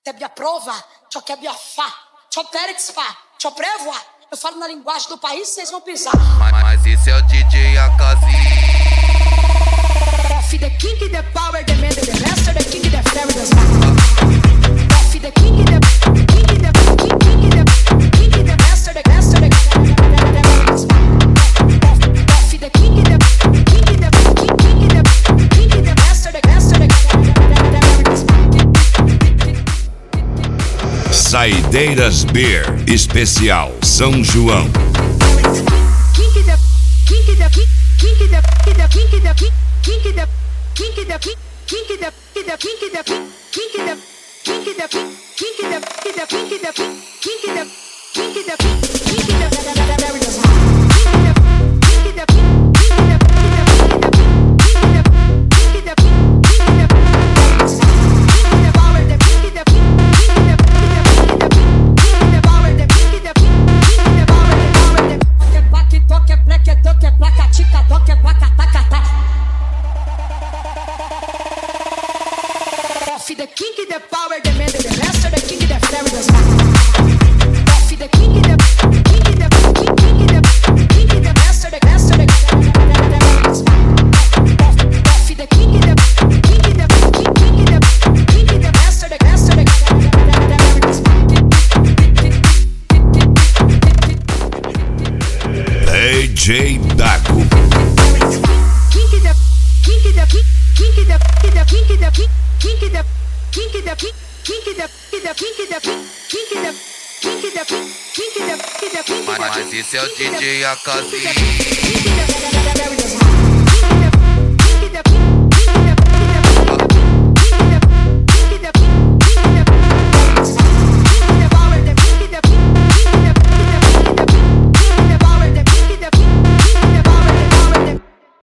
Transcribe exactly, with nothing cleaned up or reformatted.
te minha prova, tchau que é minha fá, tchau Pérez pá, tchau prévoa. Eu falo na linguagem do país, vocês vão pisar. Mas, mas esse é o D J Akazi. Off the king, the power, the man, the master, the king, the fairy, the star. Off the king, the king, the king, king, the king, the master, the master, the off the king, the king, the king, king, the king, the master, the master, the Saideiras Beer Especial São João. King the king the king king the king the king the king the king the king king the king the king the king the king the king the king the king the king the king the king the king the the king, the power, the man, the master, the king, the fairy, the star. Off the king, the king, the king, king, the king, the master, the master, the off the king, the king, the king, king, the king, the master, the master, the D J Dago. King the king, the king, king, the king, the king, the king, the King the king, king the king the king the king the king the king the king the king the Mas, mas esse é o D J Akazi. king the